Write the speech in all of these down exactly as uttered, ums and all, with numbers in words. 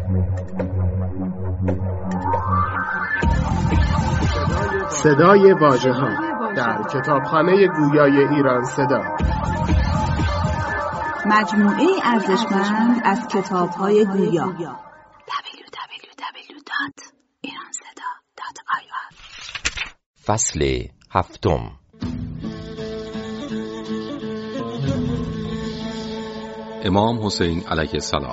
صدای واژه‌ها در کتابخانه گویای ایران صدا، مجموعه ارزشمند از کتاب‌های گویا. دبلیو دبلیو دبلیو دات ایران صدا دات آی آر. فصل هفتم. امام حسین علیه السلام.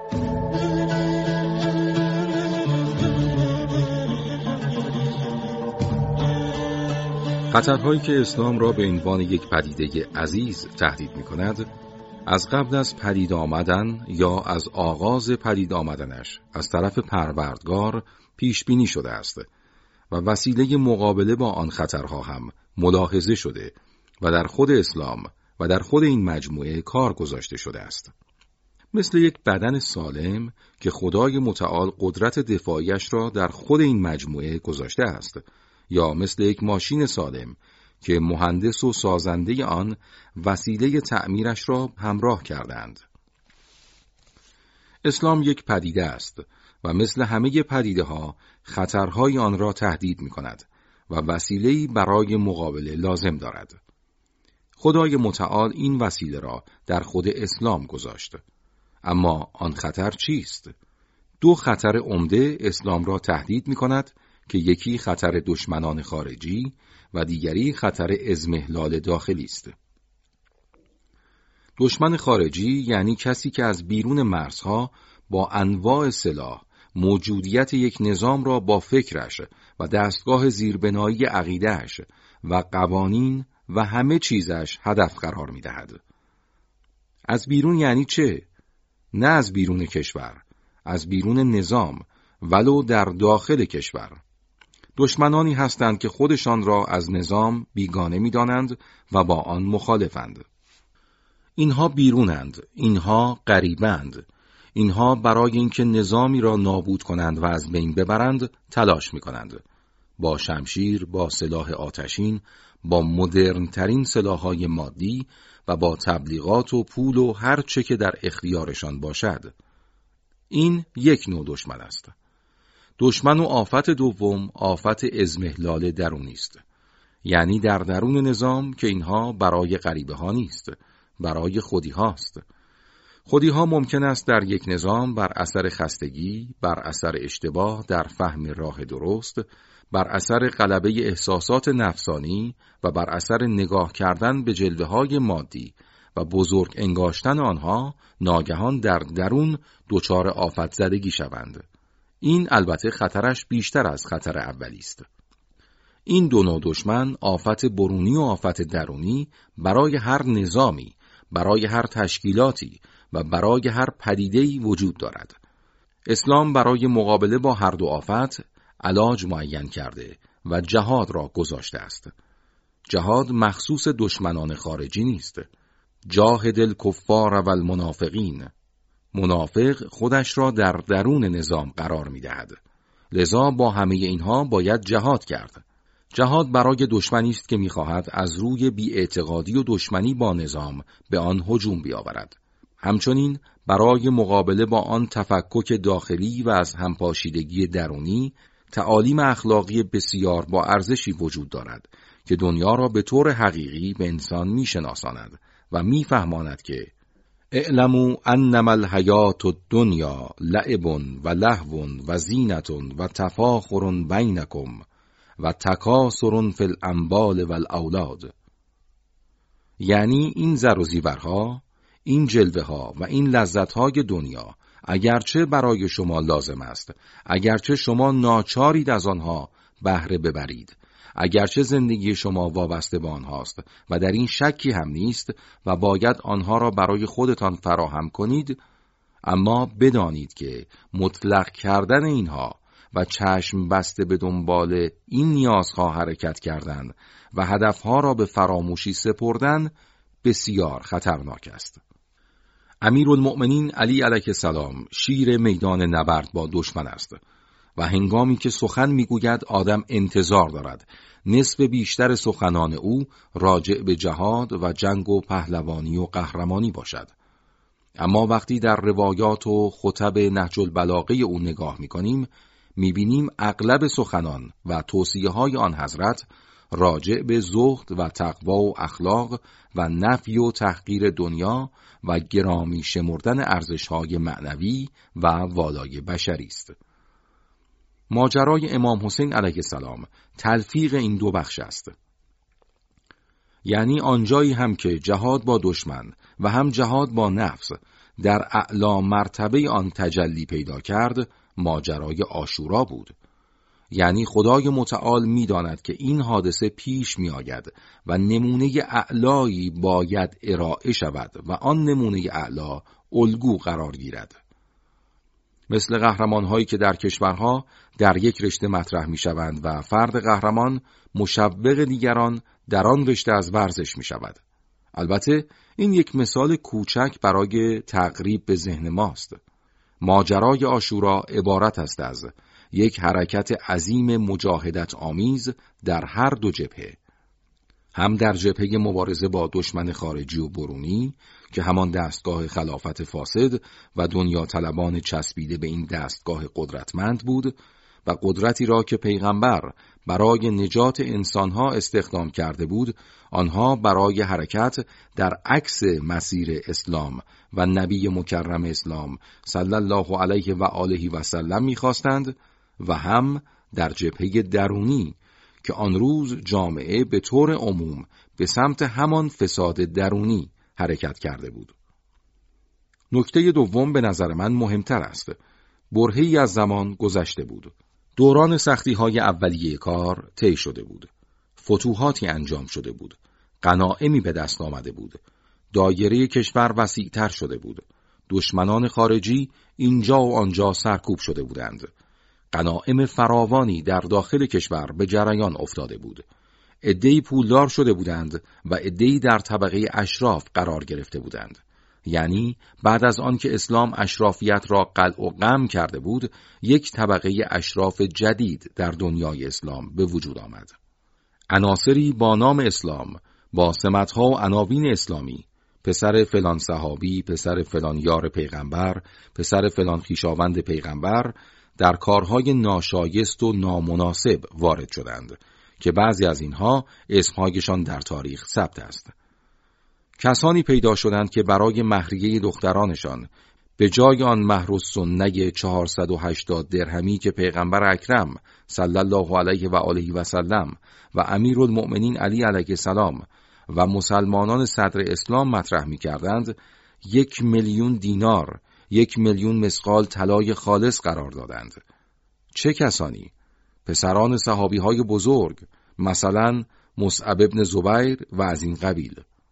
خطرهایی که اسلام را به عنوان یک پدیده عزیز تهدید می‌کند، از قبل از پدید آمدن یا از آغاز پدید آمدنش از طرف پروردگار پیش بینی شده است و وسیله مقابله با آن خطرها هم ملاحظه شده و در خود اسلام و در خود این مجموعه کار گذاشته شده است. مثل یک بدن سالم که خدای متعال قدرت دفاعیش را در خود این مجموعه گذاشته است، یا مثل یک ماشین سالم که مهندس و سازنده آن وسیله تعمیرش را همراه کردند. اسلام یک پدیده است و مثل همه پدیده ها خطرهای آن را تهدید می کند و وسیله‌ای برای مقابله لازم دارد. خدای متعال این وسیله را در خود اسلام گذاشت. اما آن خطر چیست؟ دو خطر عمده اسلام را تهدید می کند که یکی خطر دشمنان خارجی و دیگری خطر اضمحلال داخلی است. دشمن خارجی یعنی کسی که از بیرون مرزها با انواع سلاح موجودیت یک نظام را با فکرش و دستگاه زیربنایی عقیده‌اش و قوانین و همه چیزش هدف قرار می دهد. از بیرون یعنی چه؟ نه از بیرون کشور، از بیرون نظام، ولو در داخل کشور. دشمنانی هستند که خودشان را از نظام بیگانه می دانند و با آن مخالفند. اینها بیرونند، اینها غریبند، اینها برای اینکه نظامی را نابود کنند و از بین ببرند تلاش می کنند. با شمشیر، با سلاح آتشین، با مدرن ترین سلاح‌های مادی و با تبلیغات و پول و هر چه که در اختیارشان باشد. این یک نوع دشمن است. دشمن و آفت دوم آفت اضمحلال درونی است. یعنی در درون نظام که اینها برای غریبه ها نیست، برای خودی هاست. خودی ها ممکن است در یک نظام بر اثر خستگی، بر اثر اشتباه در فهم راه درست، بر اثر غلبه احساسات نفسانی و بر اثر نگاه کردن به جلوه های مادی و بزرگ انگاشتن آنها ناگهان در درون دچار آفت زدگی شوند. این البته خطرش بیشتر از خطر اولی است. این دو نوع دشمن، آفت برونی و آفت درونی، برای هر نظامی، برای هر تشکیلاتی و برای هر پدیده‌ای وجود دارد. اسلام برای مقابله با هر دو آفت علاج معین کرده و جهاد را گذاشته است. جهاد مخصوص دشمنان خارجی نیست. جاهد الکفار و المنافقین. منافق خودش را در درون نظام قرار می دهد. لذا با همه اینها باید جهاد کرد. جهاد برای دشمنی است که می خواهد از روی بی‌اعتقادی و دشمنی با نظام به آن هجوم بیاورد. همچنین برای مقابله با آن تفکک داخلی و از همپاشیدگی درونی، تعالیم اخلاقی بسیار با ارزشی وجود دارد که دنیا را به طور حقیقی به انسان می شناساند و می فهماند که اعلموا انما الحیات الدنیا لعب و لهو و زینت و تفاخر بینکم و تکاثر فی الاموال و الاولاد. یعنی این زر و زیورها، این جلوه ها و این لذت های دنیا اگرچه برای شما لازم است، اگرچه شما ناچارید از آنها بهره ببرید، اگرچه زندگی شما وابسته به آنهاست و در این شکی هم نیست و باید آنها را برای خودتان فراهم کنید، اما بدانید که مطلق کردن اینها و چشم بسته به دنبال این نیازها حرکت کردن و هدفها را به فراموشی سپردن بسیار خطرناک است. امیرالمؤمنین علی علیه السلام شیر میدان نبرد با دشمن است و هنگامی که سخن میگوید آدم انتظار دارد نصف بیشتر سخنان او راجع به جهاد و جنگ و پهلوانی و قهرمانی باشد. اما وقتی در روایات و خطب نهج البلاغه او نگاه می‌کنیم، می‌بینیم اغلب سخنان و توصیه‌های آن حضرت راجع به زهد و تقوا و اخلاق و نفی و تحقیر دنیا و گرامی شمردن ارزش‌های معنوی و والای بشری است. ماجرای امام حسین علیه السلام تلفیق این دو بخش است. یعنی آنجایی هم که جهاد با دشمن و هم جهاد با نفس در اعلی مرتبه آن تجلی پیدا کرد، ماجرای عاشورا بود. یعنی خدای متعال می‌داند که این حادثه پیش می‌آید و نمونه اعلایی باید ارائه شود و آن نمونه اعلا الگو قرار گیرد. مثل قهرمان‌هایی که در کشورها در یک رشته مطرح می‌شوند و فرد قهرمان مشوق دیگران در آن رشته از ورزش می‌شود. البته این یک مثال کوچک برای تقریب به ذهن ماست. ماجرای عاشورا عبارت است از یک حرکت عظیم مجاهدت آمیز در هر دو جبهه، هم در جبهه مبارزه با دشمن خارجی و برونی که همان دستگاه خلافت فاسد و دنیا طلبان چسبیده به این دستگاه قدرتمند بود و قدرتی را که پیغمبر برای نجات انسانها استخدام کرده بود، آنها برای حرکت در عکس مسیر اسلام و نبی مکرم اسلام صلی الله علیه و آله و سلم می‌خواستند، و هم در جبهه درونی که آن روز جامعه به طور عموم به سمت همان فساد درونی حرکت کرده بود. نکته دوم به نظر من مهمتر است. برهه‌ای از زمان گذشته بود. دوران سختی‌های اولیه کار طی شده بود. فتوحاتی انجام شده بود. غنایمی به دست آمده بود. دایره کشور وسیع‌تر شده بود. دشمنان خارجی اینجا و آنجا سرکوب شده بودند. غنایم فراوانی در داخل کشور به جریان افتاده بود. عده‌ای پولدار شده بودند و عده‌ای در طبقه اشراف قرار گرفته بودند. یعنی بعد از آن که اسلام اشرافیت را قلع و قم کرده بود، یک طبقه اشراف جدید در دنیای اسلام به وجود آمد. عناصری با نام اسلام، با سمت‌ها و عناوین اسلامی، پسر فلان صحابی، پسر فلان یار پیغمبر، پسر فلان خویشاوند پیغمبر، در کارهای ناشایست و نامناسب وارد شدند که بعضی از اینها اسمهایشان در تاریخ ثبت است. کسانی پیدا شدند که برای مهریه دخترانشان به جای آن مهر السنه چهارصد و هشتاد درهمی که پیغمبر اکرم صلی الله علیه و آله و سلم و امیرالمؤمنین علی علیه السلام و مسلمانان صدر اسلام مطرح می کردند، یک میلیون دینار، یک میلیون مسقال طلای خالص قرار دادند. چه کسانی؟ پسران صحابی های بزرگ، مثلا مصعب ابن زبیر و از این قبیل.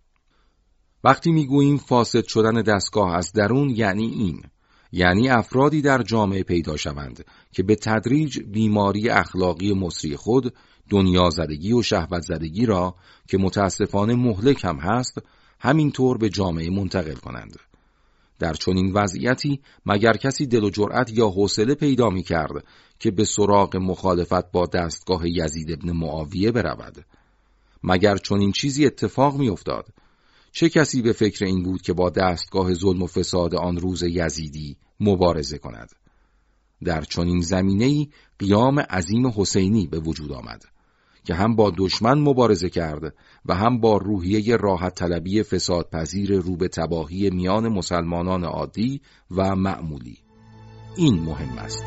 وقتی میگوییم فاسد شدن دستگاه از درون، یعنی این، یعنی افرادی در جامعه پیدا شوند که به تدریج بیماری اخلاقی مصری خود، دنیا زدگی و شهوت زدگی را که متاسفانه مهلک هم هست، همینطور به جامعه منتقل کنند. در چنین وضعیتی مگر کسی دل و جرأت یا حوصله پیدا می کرد که به سراغ مخالفت با دستگاه یزید ابن معاویه برود؟ مگر چنین چیزی اتفاق می افتاد؟ چه کسی به فکر این بود که با دستگاه ظلم و فساد آن روز یزیدی مبارزه کند؟ در چنین زمینه‌ای قیام عظیم حسینی به وجود آمد که هم با دشمن مبارزه کرد و هم با روحیه راحت طلبی فساد پذیر رو به تباهی میان مسلمانان عادی و معمولی. این مهم است.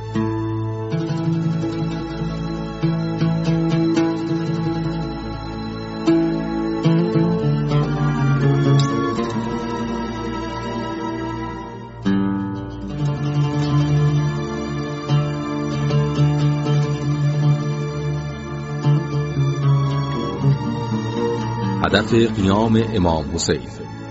هدف قیام امام حسین.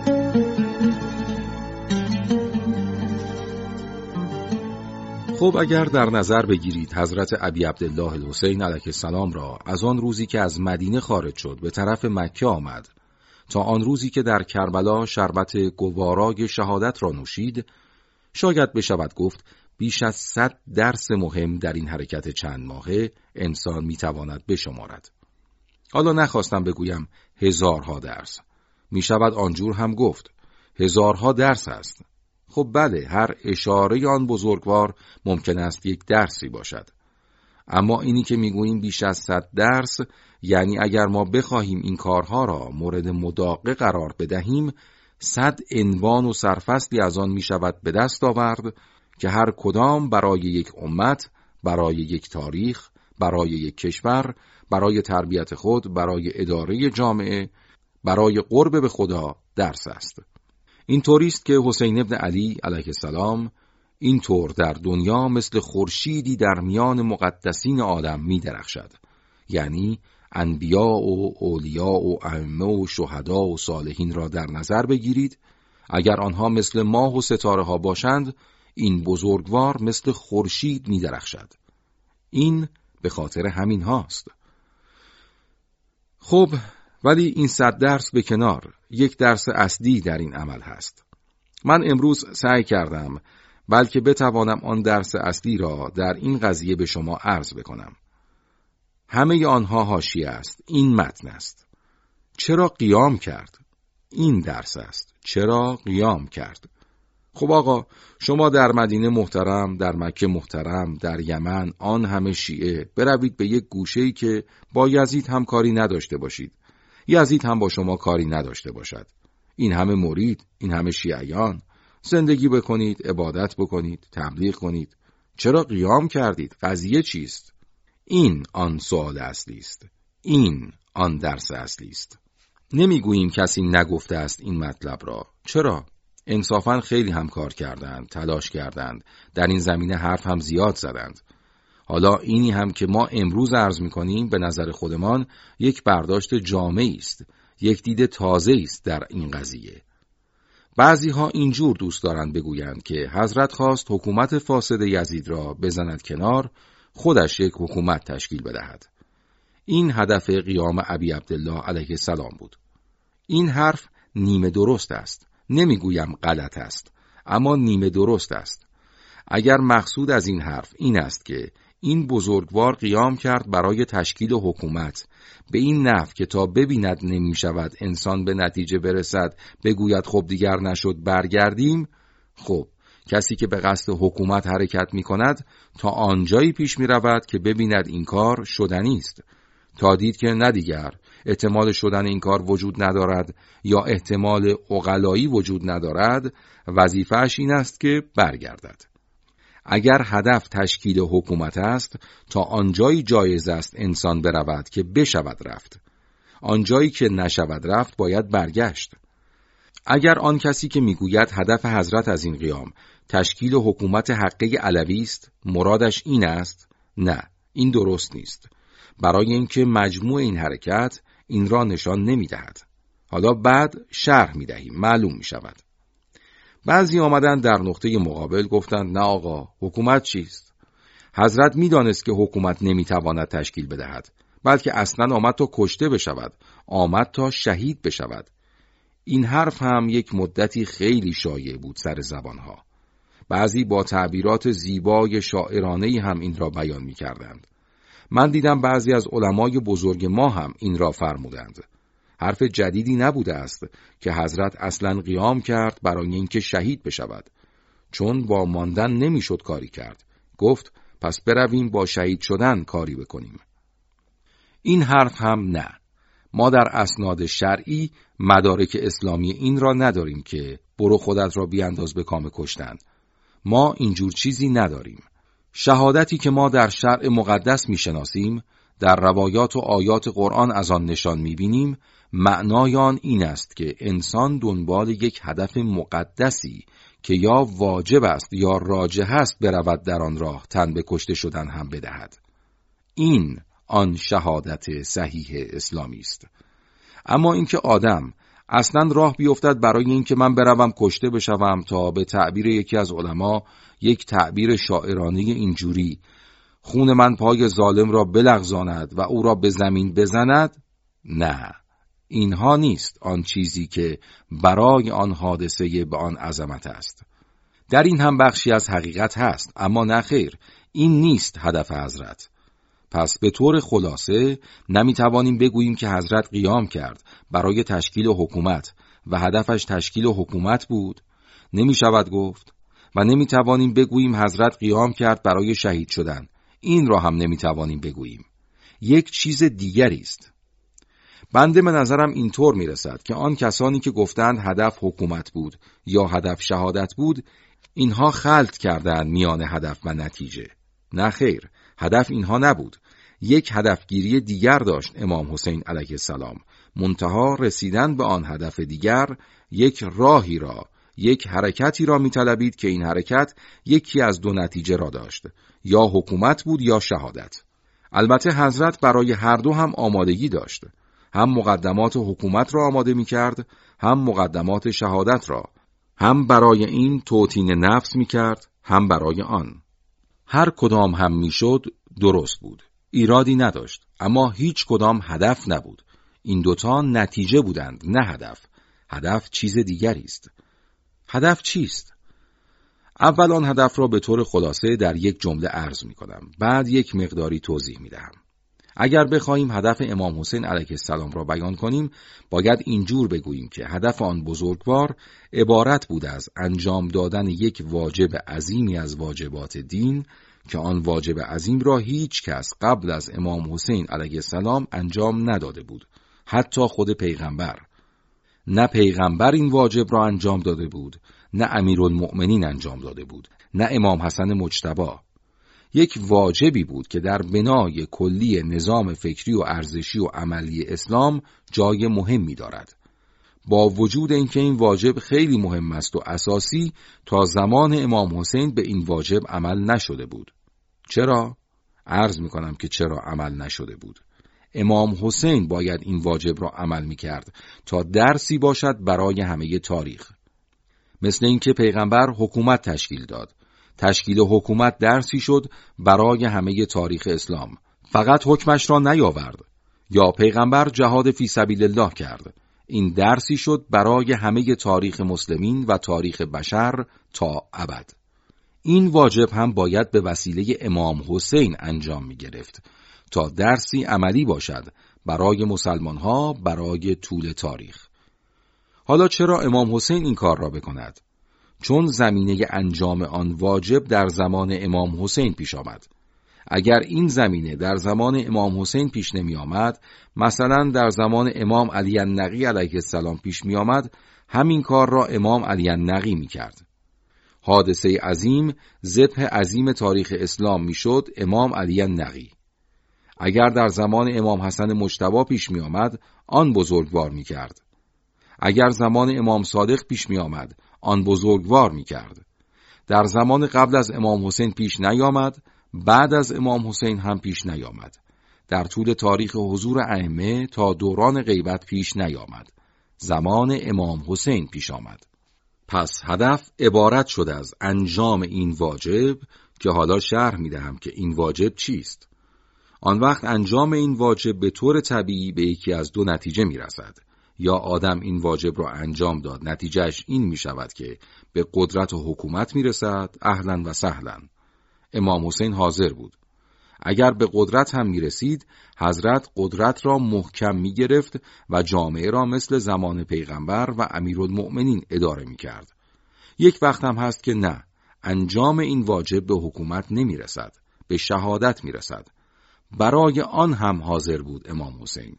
خب اگر در نظر بگیرید حضرت ابی عبدالله الحسین علیه السلام را از آن روزی که از مدینه خارج شد به طرف مکه آمد تا آن روزی که در کربلا شربت گوارای شهادت را نوشید، شاید بشود گفت بیش از صد درس مهم در این حرکت چند ماهه انسان میتواند بشمارد. حالا نخواستم بگویم هزارها درس، می شود آنجور هم گفت، هزارها درس است. خب بله، هر اشاره آن بزرگوار ممکن است یک درسی باشد. اما اینی که میگوییم بیش از صد درس، یعنی اگر ما بخواهیم این کارها را مورد مداقه قرار بدهیم، صد عنوان و سرفصلی از آن می شود به دست آورد که هر کدام برای یک امت، برای یک تاریخ، برای یک کشور، برای تربیت خود، برای اداره جامعه، برای قرب به خدا درس است. این طوریست که حسین ابن علی علیه السلام این طور در دنیا مثل خورشیدی در میان مقدسین آدم می درخشد. یعنی انبیا و اولیا و ائمه و شهدا و صالحین را در نظر بگیرید، اگر آنها مثل ماه و ستاره ها باشند، این بزرگوار مثل خورشید می درخشد. این به خاطر همین هاست. خب ولی این صد درس به کنار، یک درس اصلی در این عمل هست. من امروز سعی کردم بلکه بتوانم آن درس اصلی را در این قضیه به شما عرض بکنم. همه آنها حاشیه است، این متن است. چرا قیام کرد؟ این درس است. چرا قیام کرد؟ خب آقا، شما در مدینه محترم، در مکه محترم، در یمن آن همه شیعه، بروید به یک گوشه‌ای که با یزید هم کاری نداشته باشید، یزید هم با شما کاری نداشته باشد. این همه مرید، این همه شیعیان، زندگی بکنید، عبادت بکنید، تبلیغ کنید. چرا قیام کردید؟ قضیه چیست؟ این آن سوال اصلی است. این آن درس اصلی است. نمیگوییم کسی نگفته است این مطلب را. چرا؟ انصافاً خیلی هم کار کردند، تلاش کردند، در این زمینه حرف هم زیاد زدند. حالا اینی هم که ما امروز عرض می‌کنیم به نظر خودمان یک برداشت جامعی است، یک دید تازه است در این قضیه. بعضی ها اینجور دوست دارند بگویند که حضرت خواست حکومت فاسد یزید را بزند کنار، خودش یک حکومت تشکیل بدهد. این هدف قیام ابی عبدالله علیه السلام بود. این حرف نیمه درست است. نمیگویم غلط است، اما نیمه درست است. اگر مقصود از این حرف این است که این بزرگوار قیام کرد برای تشکیل حکومت به این نحو که تا ببیند نمی شود انسان به نتیجه برسد بگوید خب دیگر نشد برگردیم، خب کسی که به قصد حکومت حرکت می کند تا آنجایی پیش می رود که ببیند این کار شدنی است، تا دید که نه دیگر احتمال شدن این کار وجود ندارد یا احتمال عقلایی وجود ندارد، وظیفه‌اش این است که برگردد. اگر هدف تشکیل حکومت است، تا آنجایی جایز است انسان برود که بشود رفت. آنجایی که نشود رفت باید برگشت. اگر آن کسی که میگوید هدف حضرت از این قیام تشکیل حکومت حقه علوی است، مرادش این است، نه، این درست نیست. برای اینکه مجموع این حرکت این را نشان نمیدهد. حالا بعد شرح میدهیم، معلوم میشود. بعضی آمدن در نقطه مقابل گفتند نه آقا، حکومت چیست؟ حضرت میدانست که حکومت نمیتواند تشکیل بدهد، بلکه اصلا آمد تا کشته بشود، آمد تا شهید بشود. این حرف هم یک مدتی خیلی شایع بود سر زبانها. بعضی با تعبیرات زیبای شاعرانه‌ای هم این را بیان میکردند. من دیدم بعضی از علمای بزرگ ما هم این را فرمودند. حرف جدیدی نبوده است که حضرت اصلاً قیام کرد برای اینکه شهید بشود، چون با ماندن نمیشد کاری کرد. گفت پس برویم با شهید شدن کاری بکنیم. این حرف هم نه. ما در اسناد شرعی مدارک اسلامی این را نداریم که برو خودت را بیانداز به کام کشتن. ما اینجور چیزی نداریم. شهادتی که ما در شرع مقدس میشناسیم، در روایات و آیات قرآن از آن نشان میبینیم، معنای آن این است که انسان دنبال یک هدف مقدسی که یا واجب است یا راجح است برود در آن راه تن به کشته شدن هم بدهد. این آن شهادت صحیح اسلامی است. اما اینکه آدم اصلا راه بیفتد برای اینکه من بروم کشته بشوم تا به تعبیر یکی از علما، یک تعبیر شاعرانه اینجوری، خون من پای ظالم را بلغزاند و او را به زمین بزند، نه، اینها نیست آن چیزی که برای آن حادثه به آن عظمت است. در این هم بخشی از حقیقت هست، اما نه خیر، این نیست هدف حضرت. پس به طور خلاصه نمیتوانیم بگوییم که حضرت قیام کرد برای تشکیل حکومت و هدفش تشکیل حکومت بود. نمی شود گفت و نمی توانیم بگوییم حضرت قیام کرد برای شهید شدن. این را هم نمی توانیم بگوییم. یک چیز دیگری است. بنده به نظرم اینطور می رسد که آن کسانی که گفتند هدف حکومت بود یا هدف شهادت بود، اینها خلط کردند میان هدف و نتیجه. نه خیر، هدف اینها نبود. یک هدفگیری دیگر داشت امام حسین علیه السلام. منتها رسیدن به آن هدف دیگر یک راهی را، یک حرکتی را می‌طلبید که این حرکت یکی از دو نتیجه را داشت، یا حکومت بود یا شهادت. البته حضرت برای هر دو هم آمادگی داشت. هم مقدمات حکومت را آماده می‌کرد، هم مقدمات شهادت را. هم برای این توطین نفس می‌کرد، هم برای آن. هر کدام هم می‌شد درست بود. ایرادی نداشت، اما هیچ کدام هدف نبود. این دوتا نتیجه بودند، نه هدف. هدف چیز دیگری است. هدف چیست؟ اول آن هدف را به طور خلاصه در یک جمله عرض می کنم. بعد یک مقداری توضیح می دهم. اگر بخواهیم هدف امام حسین علیه السلام را بیان کنیم، باید اینجور بگوییم که هدف آن بزرگوار عبارت بود از انجام دادن یک واجب عظیمی از واجبات دین، که آن واجب عظیم را هیچ کس قبل از امام حسین علیه السلام انجام نداده بود، حتی خود پیغمبر. نه پیغمبر این واجب را انجام داده بود، نه امیرالمؤمنین انجام داده بود، نه امام حسن مجتبی. یک واجبی بود که در بنای کلی نظام فکری و ارزشی و عملی اسلام جای مهمی دارد. با وجود اینکه این واجب خیلی مهم است و اساسی، تا زمان امام حسین به این واجب عمل نشده بود. چرا؟ عرض میکنم که چرا عمل نشده بود. امام حسین باید این واجب را عمل میکرد تا درسی باشد برای همه تاریخ. مثل اینکه پیغمبر حکومت تشکیل داد. تشکیل حکومت درسی شد برای همه تاریخ اسلام. فقط حکمش را نیاورد. یا پیغمبر جهاد فی سبیل الله کرد. این درسی شد برای همه تاریخ مسلمین و تاریخ بشر تا ابد. این واجب هم باید به وسیله امام حسین انجام می گرفت تا درسی عملی باشد برای مسلمان ها برای طول تاریخ. حالا چرا امام حسین این کار را بکند؟ چون زمینه انجام آن واجب در زمان امام حسین پیش آمد. اگر این زمینه در زمان امام حسین پیش نمی آمد، مثلا در زمان امام علی النقی علیه السلام پیش می آمد، همین کار را امام علی النقی می کرد. حادثه عظیم، ذبح عظیم تاریخ اسلام می شد امام علی النقی. اگر در زمان امام حسن مجتبی پیش می آمد، آن بزرگوار می کرد. اگر زمان امام صادق پیش می آمد، آن بزرگوار می کرد. در زمان قبل از امام حسین پیش نیامد، بعد از امام حسین هم پیش نیامد. در طول تاریخ حضور ائمه تا دوران غیبت پیش نیامد. زمان امام حسین پیش آمد. پس هدف عبارت شد از انجام این واجب که حالا شرح می دهم که این واجب چیست. آن وقت انجام این واجب به طور طبیعی به یکی از دو نتیجه می رسد. یا آدم این واجب را انجام داد، نتیجهش این می شود که به قدرت و حکومت می رسد، اهلا و سهلا. امام حسین حاضر بود. اگر به قدرت هم می رسید، حضرت قدرت را محکم می گرفت و جامعه را مثل زمان پیغمبر و امیرالمؤمنین اداره می کرد. یک وقت هم هست که نه، انجام این واجب به حکومت نمی رسد، به شهادت می رسد. برای آن هم حاضر بود امام حسین.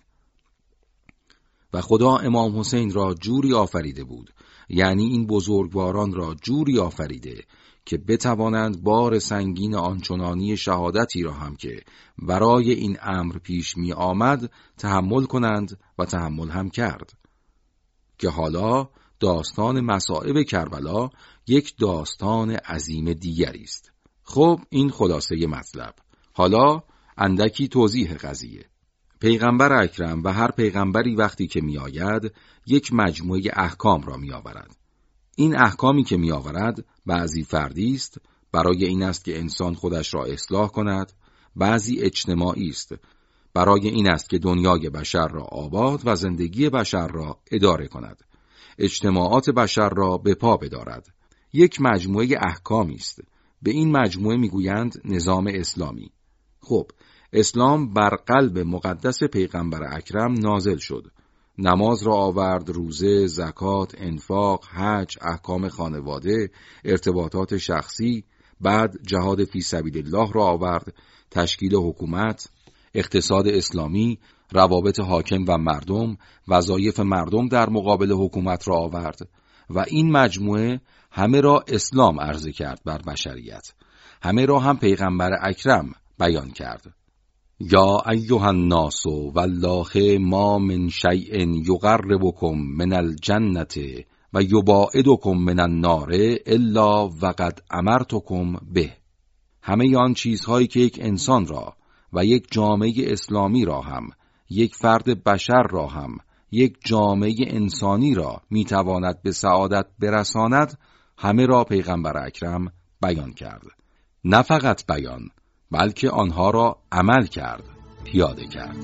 و خدا امام حسین را جوری آفریده بود، یعنی این بزرگواران را جوری آفریده که بتوانند بار سنگین آنچنانی شهادتی را هم که برای این امر پیش می آمد تحمل کنند و تحمل هم کرد. که حالا داستان مصائب کربلا یک داستان عظیم دیگری است. خب این خلاصه مطلب. حالا اندکی توضیح قضیه. پیغمبر اکرم و هر پیغمبری وقتی که می آید یک مجموعه احکام را می آورد. این احکامی که می آورد بعضی فردی است، برای این است که انسان خودش را اصلاح کند، بعضی اجتماعی است، برای این است که دنیای بشر را آباد و زندگی بشر را اداره کند، اجتماعات بشر را به پا بدارد. یک مجموعه احکامی است. به این مجموعه می گویند نظام اسلامی. خب اسلام بر قلب مقدس پیغمبر اکرم نازل شد. نماز را آورد، روزه، زکات، انفاق، حج، احکام خانواده، ارتباطات شخصی، بعد جهاد فی سبیل الله را آورد، تشکیل حکومت، اقتصاد اسلامی، روابط حاکم و مردم، وظایف مردم در مقابل حکومت را آورد و این مجموعه همه را اسلام عرضه کرد بر بشریت، همه را هم پیغمبر اکرم بیان کرد. یا ایها الناس والله ما من شیء یقربکم من الجنة و یباعدکم من النار الا وقد امرتکم به. همه آن چیزهایی که یک انسان را و یک جامعه اسلامی را هم، یک فرد بشر را هم، یک جامعه انسانی را میتواند به سعادت برساند، همه را پیغمبر اکرم بیان کرد. نه فقط بیان، بلکه آنها را عمل کرد، پیاده کرد.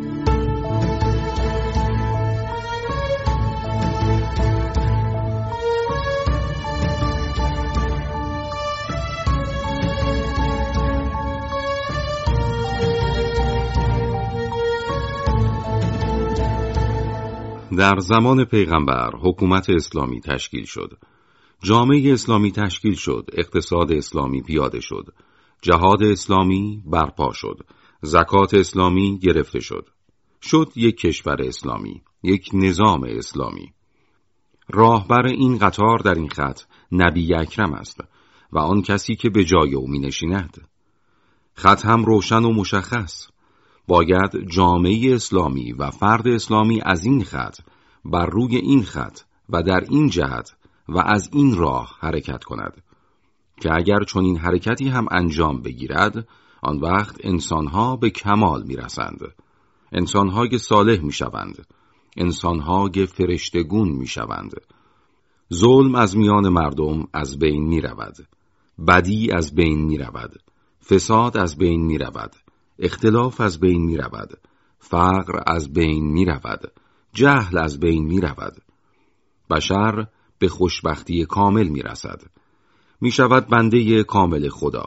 در زمان پیغمبر حکومت اسلامی تشکیل شد، جامعه اسلامی تشکیل شد، اقتصاد اسلامی پیاده شد، جهاد اسلامی برپا شد، زکات اسلامی گرفته شد. شد یک کشور اسلامی، یک نظام اسلامی. راهبر این قطار در این خط نبی اکرم است و آن کسی که به جای او می نشیند. خط هم روشن و مشخص. باید جامعه اسلامی و فرد اسلامی از این خط بر روی این خط و در این جهت و از این راه حرکت کند که اگر چنین حرکتی هم انجام بگیرد، آن وقت انسانها به کمال می رسند، انسانهای صالح می شوند، انسانهای فرشتگون می شوند. ظلم از میان مردم از بین می رود، بدی از بین می رود، فساد از بین می رود، اختلاف از بین می رود، فقر از بین می رود، جهل از بین می رود. بشر به خوشبختی کامل می رسد، می شود بنده کامل خدا.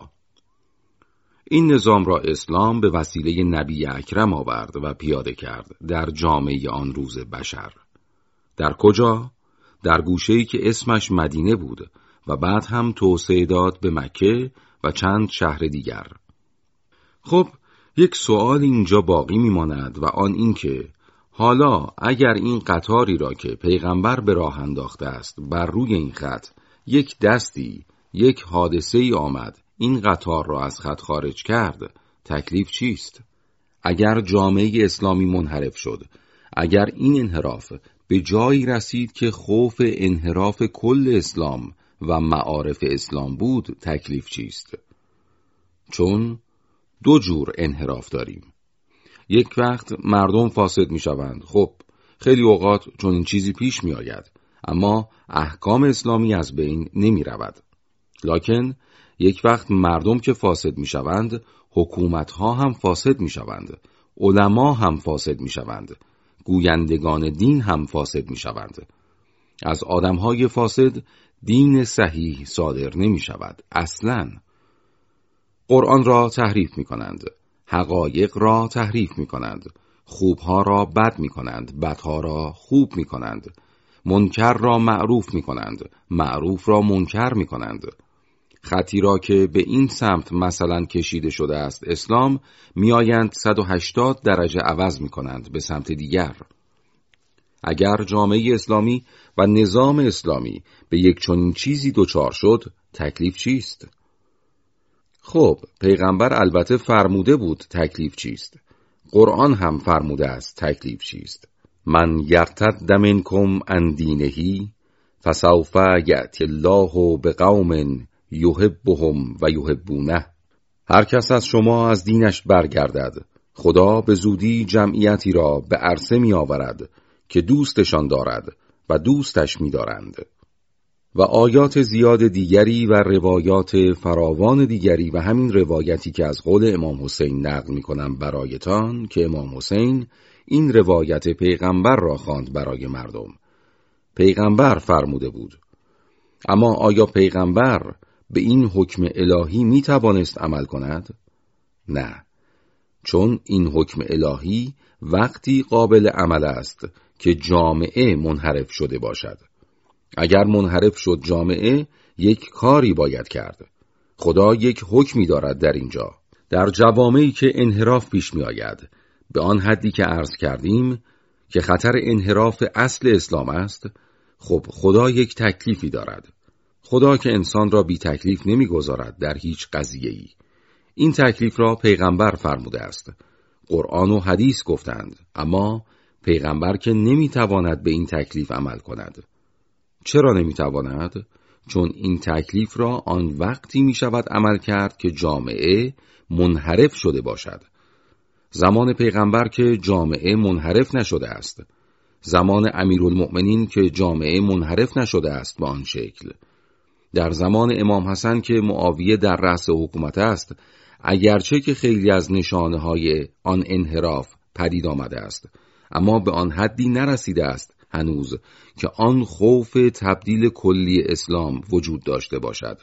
این نظام را اسلام به وسیله نبی اکرم آورد و پیاده کرد در جامعه آن روز بشر. در کجا؟ در گوشه‌ای که اسمش مدینه بود و بعد هم توسعه داد به مکه و چند شهر دیگر. خب یک سوال اینجا باقی میماند و آن این که حالا اگر این قطاری را که پیغمبر به راه انداخته است بر روی این خط یک دستی، یک حادثه ای آمد این قطار را از خط خارج کرد، تکلیف چیست؟ اگر جامعه اسلامی منحرف شد، اگر این انحراف به جایی رسید که خوف انحراف کل اسلام و معارف اسلام بود، تکلیف چیست؟ چون دو جور انحراف داریم. یک وقت مردم فاسد می شوند. خب خیلی اوقات چون این چیزی پیش می آید، اما احکام اسلامی از بین نمی رود. لکن یک وقت مردم که فاسد می شوند، حکومت ها هم فاسد می شوند، علما هم فاسد می شوند، گویندگان دین هم فاسد می شوند. از آدم های فاسد دین صحیح صادر نمی شود اصلاً. قرآن را تحریف می کنند، حقایق را تحریف می کنند، خوبها را بد می کنند، بدها را خوب می کنند، منکر را معروف می کنند، معروف را منکر می کنند. خطی را که به این سمت مثلا کشیده شده است اسلام، می آیند صد و هشتاد درجه عوض می کنند به سمت دیگر. اگر جامعه اسلامی و نظام اسلامی به یک چنین چیزی دچار شد، تکلیف چیست؟ خب پیغمبر البته فرموده بود تکلیف چیست. قرآن هم فرموده است تکلیف چیست. من یرتد منکم عن دینه فسوف یأتی الله بقوم یحبهم و یحبونه. هر کس از شما از دینش برگردد، خدا به زودی جمعیتی را به عرصه می آورد که دوستشان دارد و دوستش می دارند. و آیات زیاد دیگری و روایات فراوان دیگری و همین روایتی که از قول امام حسین نقل می کنم برایتان که امام حسین این روایت پیغمبر را خواند برای مردم. پیغمبر فرموده بود. اما آیا پیغمبر به این حکم الهی می توانست عمل کند؟ نه. چون این حکم الهی وقتی قابل عمل است که جامعه منحرف شده باشد. اگر منحرف شد جامعه، یک کاری باید کرد. خدا یک حکمی دارد در اینجا. در جوامعی که انحراف پیش می آید، به آن حدی که عرض کردیم که خطر انحراف اصل اسلام است، خب خدا یک تکلیفی دارد. خدا که انسان را بی تکلیف نمی گذارد در هیچ قضیه‌ای. این تکلیف را پیغمبر فرموده است. قرآن و حدیث گفتند، اما پیغمبر که نمی تواند به این تکلیف عمل کند. چرا نمی تواند؟ چون این تکلیف را آن وقتی می شود عمل کرد که جامعه منحرف شده باشد. زمان پیغمبر که جامعه منحرف نشده است. زمان امیرالمؤمنین که جامعه منحرف نشده است به آن شکل. در زمان امام حسن که معاویه در رأس حکومت است، اگرچه که خیلی از نشانه های آن انحراف پدید آمده است، اما به آن حدی نرسیده است هنوز که آن خوف تبدیل کلی اسلام وجود داشته باشد.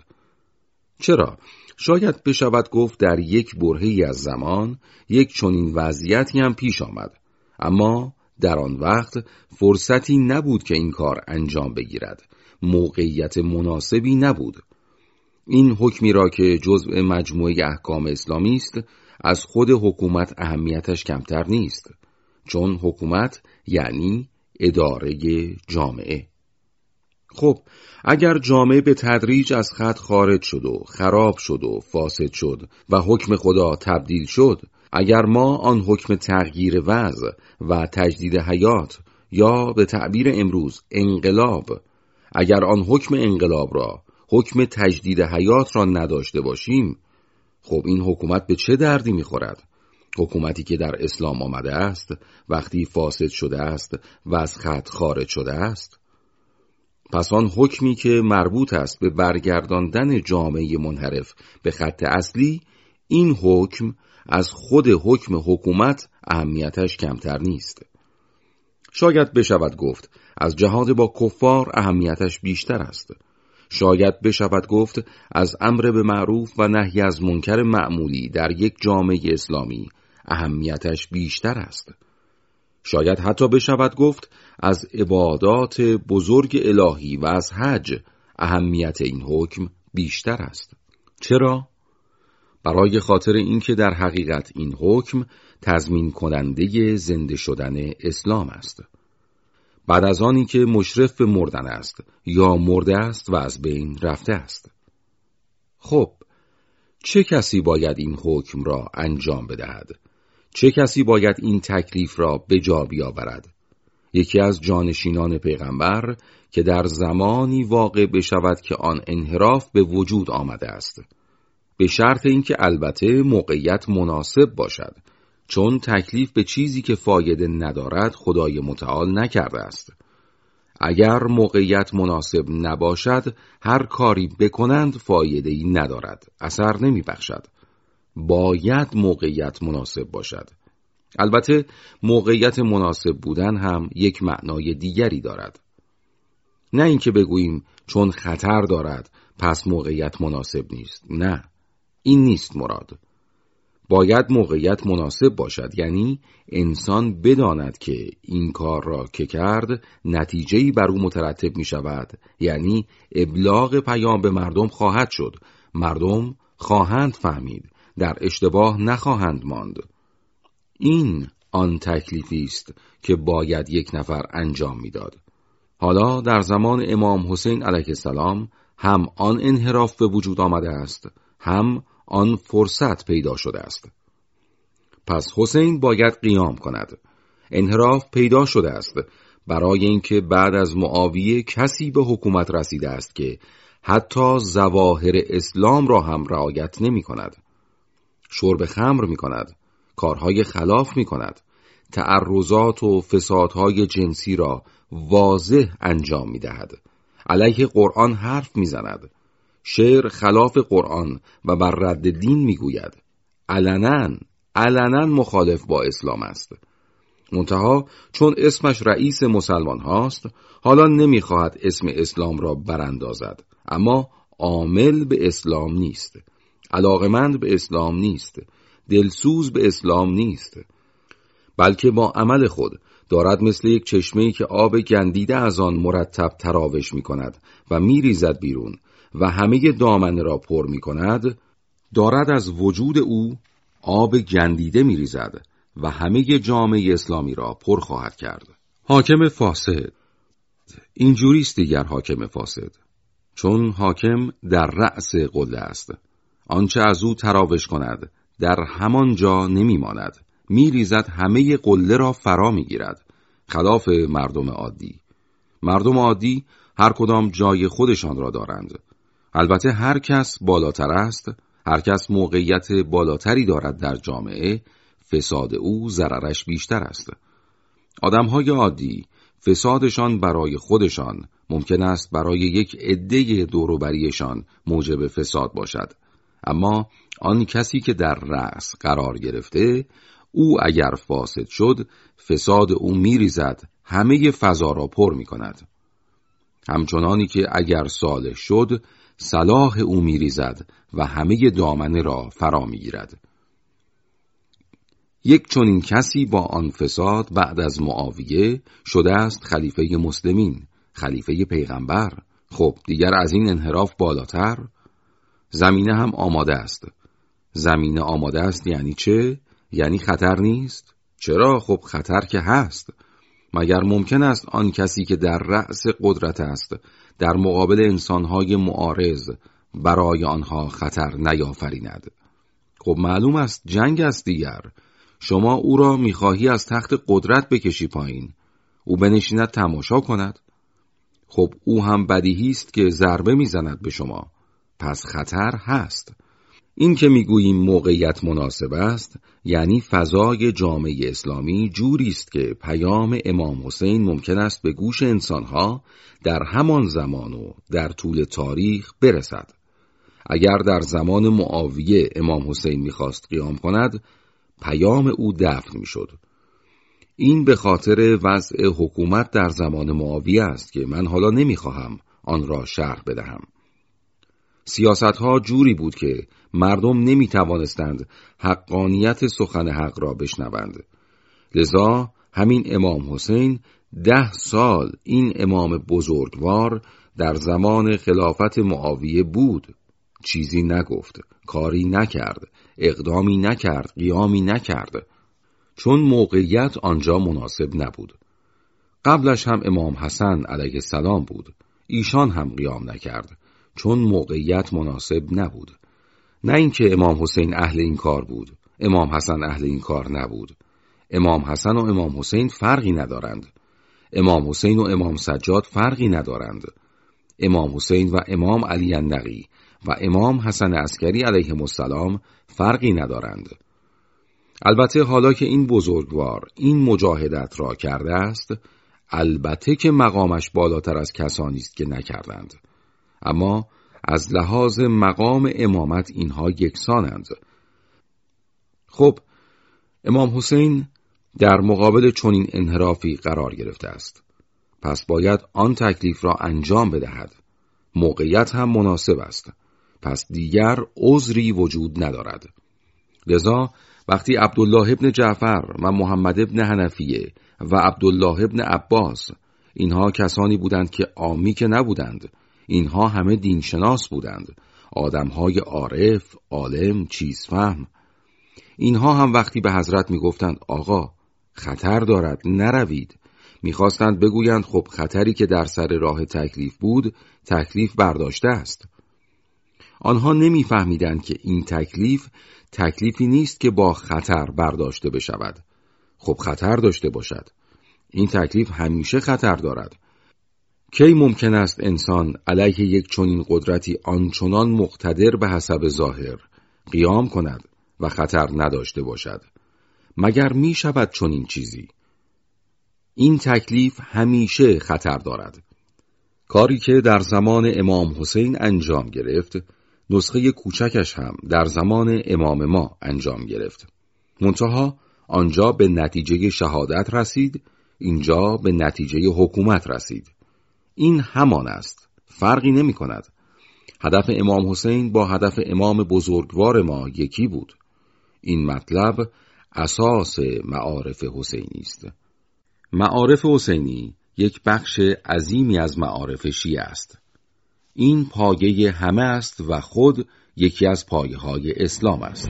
چرا؟ شاید بشود گفت در یک برهه‌ای از زمان یک چنین وضعیتی هم پیش آمد، اما در آن وقت فرصتی نبود که این کار انجام بگیرد، موقعیت مناسبی نبود. این حکمی را که جزء مجموعه احکام اسلامی است، از خود حکومت اهمیتش کمتر نیست، چون حکومت یعنی اداره جامعه. خب اگر جامعه به تدریج از خط خارج شد و خراب شد و فاسد شد و حکم خدا تبدیل شد، اگر ما آن حکم تغییر وضع و تجدید حیات یا به تعبیر امروز انقلاب، اگر آن حکم انقلاب را، حکم تجدید حیات را نداشته باشیم، خب این حکومت به چه دردی می‌خورد؟ حکومتی که در اسلام آمده است وقتی فاسد شده است و از خط خارج شده است. پس آن حکمی که مربوط است به برگرداندن جامعه منحرف به خط اصلی، این حکم از خود حکم حکومت اهمیتش کمتر نیست. شاید بشود گفت از جهاد با کفار اهمیتش بیشتر است. شاید بشود گفت از امر به معروف و نهی از منکر معمولی در یک جامعه اسلامی اهمیتش بیشتر است. شاید حتی بشود گفت از عبادات بزرگ الهی و از حج اهمیت این حکم بیشتر است. چرا؟ برای خاطر اینکه در حقیقت این حکم تضمین کننده زنده شدن اسلام است. بعد از آنی که مشرف به مردن است یا مرده است و از بین رفته است. خب چه کسی باید این حکم را انجام بدهد؟ چه کسی باید این تکلیف را به جا بیاورد؟ یکی از جانشینان پیغمبر که در زمانی واقع بشود که آن انحراف به وجود آمده است، به شرط اینکه البته موقعیت مناسب باشد، چون تکلیف به چیزی که فایده ندارد خدای متعال نکرده است. اگر موقعیت مناسب نباشد هر کاری بکنند فایده‌ای ندارد، اثر نمی بخشد. باید موقعیت مناسب باشد. البته موقعیت مناسب بودن هم یک معنای دیگری دارد. نه اینکه بگوییم چون خطر دارد پس موقعیت مناسب نیست. نه، این نیست مراد. باید موقعیت مناسب باشد، یعنی انسان بداند که این کار را که کرد نتیجه‌ای بر او مترتب می شود، یعنی ابلاغ پیام به مردم خواهد شد، مردم خواهند فهمید، در اشتباه نخواهند ماند. این آن تکلیفی است که باید یک نفر انجام میداد. حالا در زمان امام حسین علیه السلام هم آن انحراف به وجود آمده است، هم آن فرصت پیدا شده است. پس حسین باید قیام کند. انحراف پیدا شده است برای اینکه بعد از معاویه کسی به حکومت رسیده است که حتی ظواهر اسلام را هم رعایت نمی کند. شرب خمر می کند، کارهای خلاف می کند، تعرضات و فسادهای جنسی را واضح انجام می دهد، علیه قرآن حرف می زند، شعر خلاف قرآن و بر رد دین می گوید، علناً علناً مخالف با اسلام است. منتها چون اسمش رئیس مسلمان هاست، حالا نمی خواهد اسم اسلام را براندازد، اما عامل به اسلام نیست، علاقمند به اسلام نیست، دلسوز به اسلام نیست، بلکه با عمل خود دارد مثل یک چشمه‌ای که آب گندیده از آن مرتب تراوش می کند و می ریزد بیرون و همه دامنه را پر می کند، دارد از وجود او آب گندیده می ریزد و همه جامعه اسلامی را پر خواهد کرد. حاکم فاسد اینجوریست دیگر حاکم فاسد، چون حاکم در رأس قله است. آنچه از او تراوش کند در همان جا نمی ماند، می ریزد همه قله را فرا می گیرد، خلاف مردم عادی. مردم عادی هر کدام جای خودشان را دارند. البته هر کس بالاتر است، هر کس موقعیت بالاتری دارد در جامعه، فساد او ضررش بیشتر است. آدمهای عادی فسادشان برای خودشان ممکن است برای یک عده دوروبریشان موجب فساد باشد، اما آن کسی که در رأس قرار گرفته، او اگر فاسد شد، فساد او میریزد، همه فضا را پر می کند. همچنانی که اگر صالح شد، صلاح او میریزد و همه دامنه را فرا می گیرد. یک چنین کسی با آن فساد بعد از معاویه شده است خلیفه مسلمین، خلیفه پیغمبر. خب دیگر از این انحراف بالاتر؟ زمینه هم آماده است. زمینه آماده است یعنی چه؟ یعنی خطر نیست؟ چرا؟ خب خطر که هست. مگر ممکن است آن کسی که در رأس قدرت است در مقابل انسانهای معارض برای آنها خطر نیافریند؟ خب معلوم است جنگ است دیگر. شما او را میخواهی از تخت قدرت بکشی پایین، او بنشیند تماشا کند. خب او هم بدیهی است که ضربه میزند به شما، پس خطر هست. این که میگوییم موقعیت مناسب است، یعنی فضای جامعه اسلامی جوری است که پیام امام حسین ممکن است به گوش انسانها در همان زمان و در طول تاریخ برسد. اگر در زمان معاویه امام حسین میخواست قیام کند، پیام او دفن میشد. این به خاطر وضع حکومت در زمان معاویه است که من حالا نمیخواهم آن را شرح بدهم. سیاستها جوری بود که مردم نمی توانستند حقانیت سخن حق را بشنوند. لذا همین امام حسین ده سال این امام بزرگوار در زمان خلافت معاویه بود، چیزی نگفت، کاری نکرد، اقدامی نکرد، قیامی نکرد، چون موقعیت آنجا مناسب نبود. قبلش هم امام حسن علیه السلام بود، ایشان هم قیام نکرد، چون موقعیت مناسب نبود. نه اینکه امام حسین اهل این کار بود، امام حسن اهل این کار نبود. امام حسن و امام حسین فرقی ندارند. امام حسین و امام سجاد فرقی ندارند. امام حسین و امام علی النقی و امام حسن عسکری علیهم السلام فرقی ندارند. البته حالا که این بزرگوار این مجاهدت را کرده است، البته که مقامش بالاتر از کسانی است که نکردند، اما از لحاظ مقام امامت اینها یکسانند. خب امام حسین در مقابل چنین انحرافی قرار گرفته است، پس باید آن تکلیف را انجام بدهد. موقعیت هم مناسب است، پس دیگر عذری وجود ندارد. لذا وقتی عبدالله ابن جعفر و محمد ابن حنفیه و عبدالله ابن عباس، اینها کسانی بودند که عامی که نبودند، اینها همه دینشناس بودند، آدمهای عارف، عالم، چیزفهم. اینها هم وقتی به حضرت میگفتند آقا خطر دارد نروید، میخواستند بگویند خب خطری که در سر راه تکلیف بود، تکلیف برداشته است. آنها نمیفهمیدند که این تکلیف تکلیفی نیست که با خطر برداشته بشود. خب خطر داشته باشد، این تکلیف همیشه خطر دارد. کی ممکن است انسان علیه یک چنین قدرتی آنچنان مقتدر به حسب ظاهر قیام کند و خطر نداشته باشد؟ مگر می شود چنین چیزی؟ این تکلیف همیشه خطر دارد. کاری که در زمان امام حسین انجام گرفت، نسخه کوچکش هم در زمان امام ما انجام گرفت. منتها آنجا به نتیجه شهادت رسید، اینجا به نتیجه حکومت رسید. این همان است، فرقی نمی کند. هدف امام حسین با هدف امام بزرگوار ما یکی بود. این مطلب اساس معارف حسینی است. معارف حسینی یک بخش عظیمی از معارف شیعه است. این پایه همه است و خود یکی از پایه‌های اسلام است.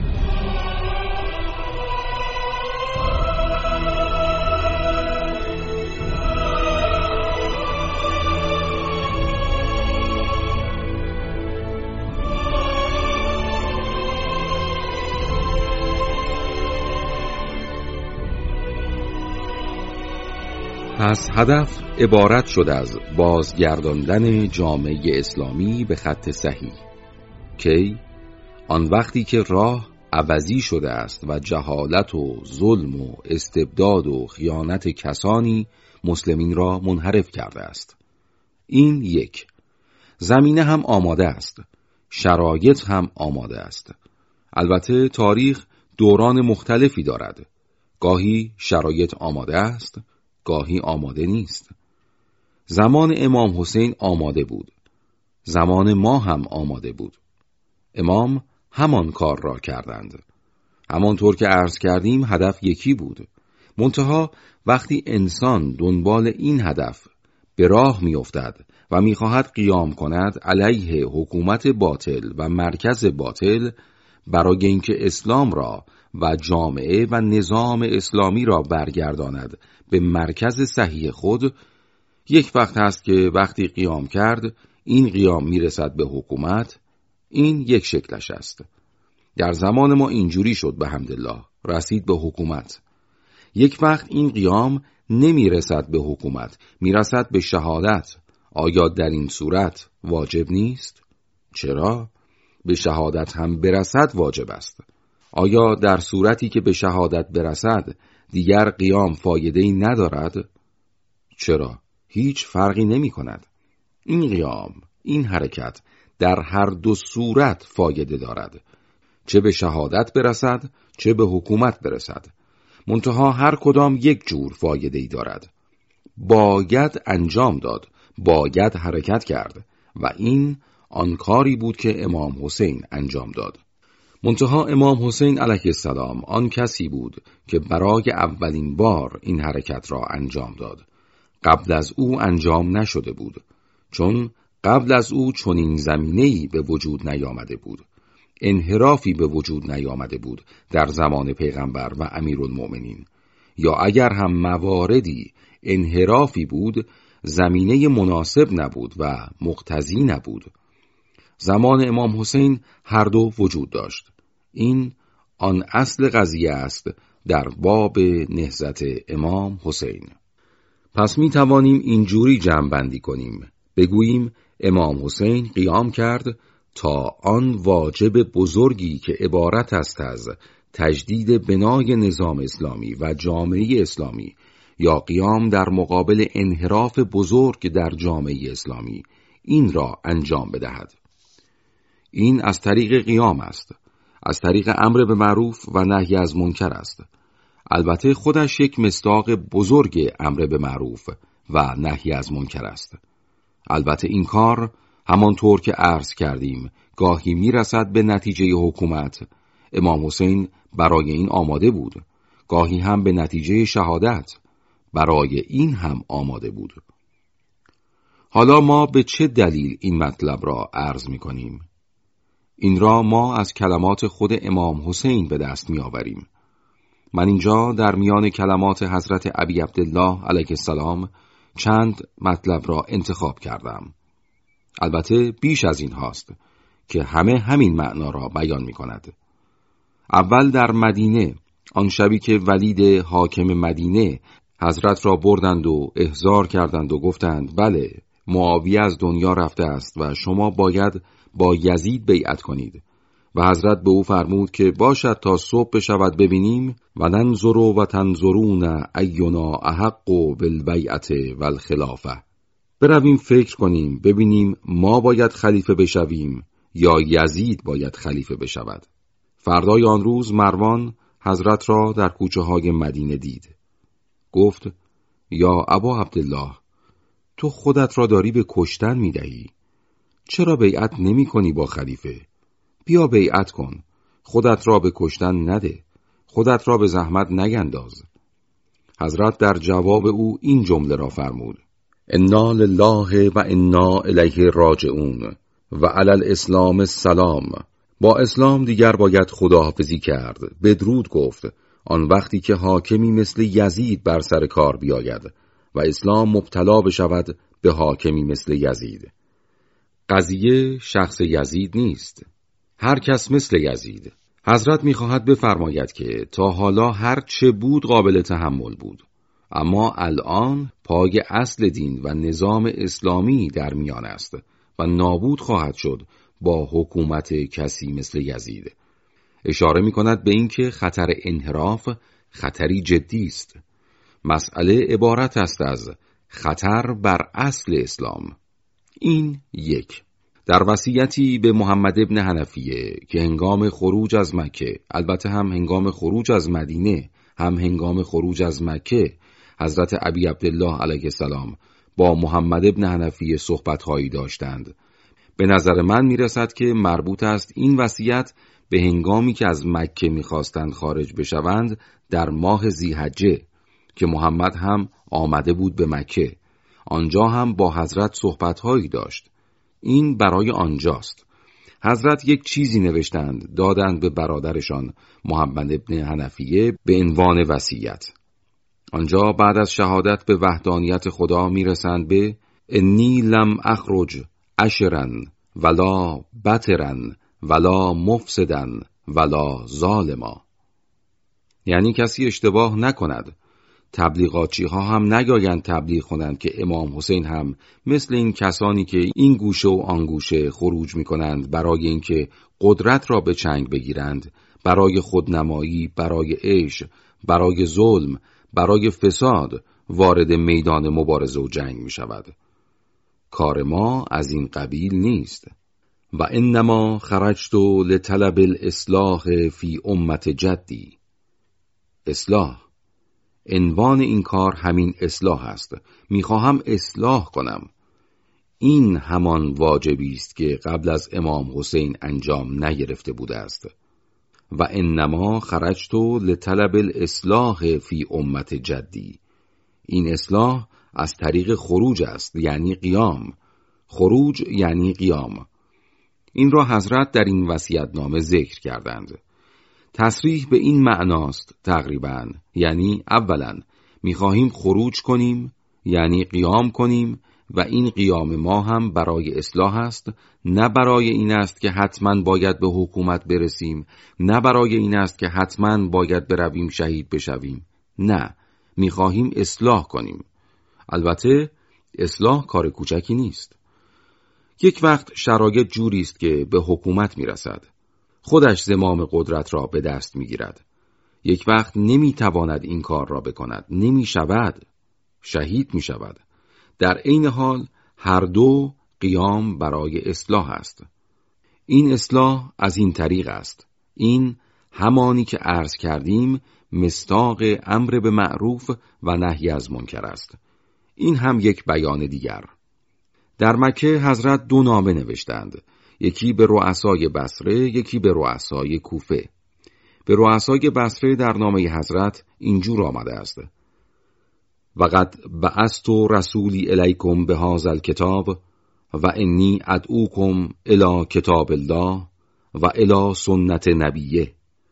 پس هدف عبارت شد از بازگرداندن جامعه اسلامی به خط صحیح. کی؟ آن وقتی که راه عوضی شده است و جهالت و ظلم و استبداد و خیانت کسانی مسلمین را منحرف کرده است. این یک. زمینه هم آماده است، شرایط هم آماده است. البته تاریخ دوران مختلفی دارد. گاهی شرایط آماده است، گاهی آماده نیست. زمان امام حسین آماده بود. زمان ما هم آماده بود. امام همان کار را کردند. همانطور که عرض کردیم هدف یکی بود. منتها وقتی انسان دنبال این هدف به راه می افتد و می خواهد قیام کند علیه حکومت باطل و مرکز باطل، برای اینکه اسلام را و جامعه و نظام اسلامی را برگرداند به مرکز صحیح خود، یک وقت هست که وقتی قیام کرد این قیام میرسد به حکومت. این یک شکلش است. در زمان ما اینجوری شد، به حمدالله رسید به حکومت. یک وقت این قیام نمیرسد به حکومت، میرسد به شهادت. آیا در این صورت واجب نیست؟ چرا؟ به شهادت هم برسد واجب است. آیا در صورتی که به شهادت برسد دیگر قیام فایده‌ای ندارد؟ چرا؟ هیچ فرقی نمی کند. این قیام، این حرکت در هر دو صورت فایده دارد. چه به شهادت برسد، چه به حکومت برسد. منتها هر کدام یک جور فایده‌ای دارد. باید انجام داد، باید حرکت کرد و این آن کاری بود که امام حسین انجام داد. منتها امام حسین علیه السلام آن کسی بود که برای اولین بار این حرکت را انجام داد. قبل از او انجام نشده بود، چون قبل از او چنین زمینه‌ای به وجود نیامده بود. انحرافی به وجود نیامده بود در زمان پیغمبر و امیرالمؤمنین، یا اگر هم مواردی انحرافی بود زمینه مناسب نبود و مقتضی نبود. زمان امام حسین هر دو وجود داشت. این آن اصل قضیه است در باب نهضت امام حسین. پس می توانیم اینجوری جمع بندی کنیم. بگوییم امام حسین قیام کرد تا آن واجب بزرگی که عبارت است از تجدید بنای نظام اسلامی و جامعه اسلامی، یا قیام در مقابل انحراف بزرگ در جامعه اسلامی، این را انجام بدهد. این از طریق قیام است، از طریق امر به معروف و نهی از منکر است. البته خودش یک مصداق بزرگ امر به معروف و نهی از منکر است. البته این کار همانطور که عرض کردیم گاهی میرسد به نتیجه حکومت. امام حسین برای این آماده بود. گاهی هم به نتیجه شهادت. برای این هم آماده بود. حالا ما به چه دلیل این مطلب را عرض می کنیم؟ این را ما از کلمات خود امام حسین به دست می آوریم. من اینجا در میان کلمات حضرت ابی عبدالله علیه السلام چند مطلب را انتخاب کردم. البته بیش از این هاست که همه همین معنا را بیان می کند. اول در مدینه، آن شبی که ولید حاکم مدینه حضرت را بردند و احضار کردند و گفتند بله معاویه از دنیا رفته است و شما باید با یزید بیعت کنید، و حضرت به او فرمود که باشد تا صبح بشود ببینیم و ننظر و تنظرون اینا احق بالبیعت والخلافه. برویم فکر کنیم ببینیم ما باید خلیفه بشویم یا یزید باید خلیفه بشود. فردای آن روز مروان حضرت را در کوچه های مدینه دید. گفت یا ابا عبدالله، تو خودت را داری به کشتن می دهی. چرا بیعت نمی کنی با خلیفه؟ بیا بیعت کن. خودت را به کشتن نده، خودت را به زحمت نینداز. حضرت در جواب او این جمله را فرمود: انا لله و انا الیه راجعون و علی الاسلام السلام. با اسلام دیگر باید خداحافظی کرد، بدرود گفت آن وقتی که حاکمی مثل یزید بر سر کار بیاید و اسلام مبتلا بشود به حاکمی مثل یزید. قضیه شخص یزید نیست، هر کس مثل یزید. حضرت می‌خواهد بفرماید که تا حالا هر چه بود قابل تحمل بود، اما الان پای اصل دین و نظام اسلامی در میان است و نابود خواهد شد با حکومت کسی مثل یزید. اشاره می‌کند به اینکه خطر انحراف خطری جدی است. مسئله عبارت است از خطر بر اصل اسلام. این یک. در وصیتی به محمد ابن حنفیه که هنگام خروج از مکه، البته هم هنگام خروج از مدینه هم هنگام خروج از مکه، حضرت ابی عبدالله علیه السلام با محمد ابن حنفیه صحبت‌هایی داشتند. به نظر من میرسد که مربوط است این وصیت به هنگامی که از مکه میخواستند خارج بشوند در ماه ذی‌حجه که محمد هم آمده بود به مکه. آنجا هم با حضرت صحبت‌هایی داشت. این برای آنجاست. حضرت یک چیزی نوشتند دادند به برادرشان محمد ابن حنفیه به عنوان وصیت. آنجا بعد از شهادت به وحدانیت خدا میرسند به انی لم اخرج اشرن ولا بترن ولا مفسدن ولا ظالما. یعنی کسی اشتباه نکند، تبلیغاتچی ها هم نگایند تبلیغ کنند که امام حسین هم مثل این کسانی که این گوشه و آن گوشه خروج می کنند برای اینکه قدرت را به چنگ بگیرند، برای خودنمایی، برای عیش، برای ظلم، برای فساد وارد میدان مبارزه و جنگ می شود. کار ما از این قبیل نیست. و انما خرجت لطلب الاصلاح فی امت جدی. اصلاح، عنوان این کار همین اصلاح است. میخواهم اصلاح کنم. این همان واجبی است که قبل از امام حسین انجام نگرفته بوده است. و انما خرجت لطلب الاصلاح فی امت جدی. این اصلاح از طریق خروج است، یعنی قیام. خروج یعنی قیام. این را حضرت در این وصیت‌نامه ذکر کردند. تصریح به این معناست تقریباً، یعنی اولاً می‌خواهیم خروج کنیم، یعنی قیام کنیم و این قیام ما هم برای اصلاح است، نه برای این است که حتماً باید به حکومت برسیم، نه برای این است که حتماً باید برویم شهید بشویم. نه، می‌خواهیم اصلاح کنیم. البته اصلاح کار کوچکی نیست. یک وقت شرایط جوری است که به حکومت می‌رسد، خودش زمام قدرت را به دست می‌گیرد. یک وقت نمی‌تواند این کار را بکند، نمی‌شود، شهید می‌شود. در عین حال هر دو قیام برای اصلاح است. این اصلاح از این طریق است. این همانی که عرض کردیم مصداق امر به معروف و نهی از منکر است. این هم یک بیان دیگر. در مکه حضرت دو نامه نوشتند، یکی به رؤسای بصره، یکی به رؤسای کوفه. به رؤسای بصره در نامه حضرت اینجور آمده است: وقد بعثت رسولی الیکم بهذا الکتاب و انی ادعوکم الی کتاب الله و الی سنت نبیه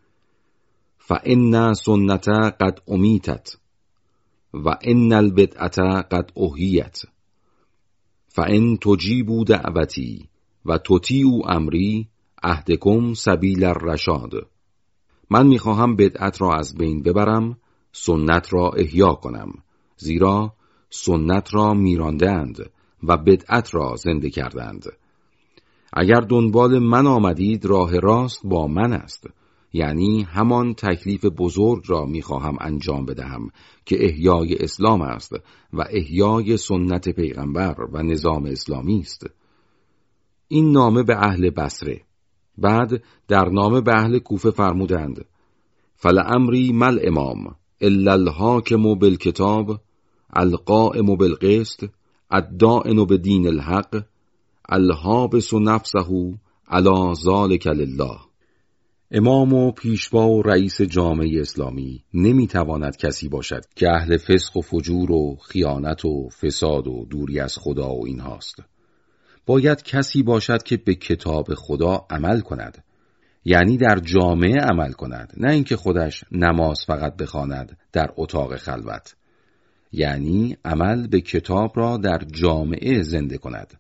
فان سنت قد امیتت و ان البدعه قد احییت فان تجیبوا دعوتی و تطیعوا امری اهدکم سبیل الرشاد. من میخواهم بدعت را از بین ببرم، سنت را احیا کنم، زیرا سنت را میراندند و بدعت را زنده کردند. اگر دنبال من آمدید راه راست با من است، یعنی همان تکلیف بزرگ را میخواهم انجام بدهم که احیای اسلام است و احیای سنت پیغمبر و نظام اسلامی است. این نامه به اهل بصره. بعد در نامه به اهل کوفه فرمودند: فلعمری مل امام الا الحاکم بالکتاب القائم بالقسط الدائن بدین الحق الحابس نفسه علی ذلک لله. امام و پیشوا و رئیس جامعه اسلامی نمیتواند کسی باشد که اهل فسق و فجور و خیانت و فساد و دوری از خدا و اینهاست. باید کسی باشد که به کتاب خدا عمل کند، یعنی در جامعه عمل کند، نه اینکه خودش نماز فقط بخواند در اتاق خلوت، یعنی عمل به کتاب را در جامعه زنده کند،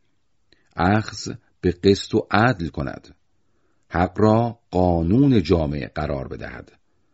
اخذ به قسط و عدل کند، حق را قانون جامعه قرار بدهد،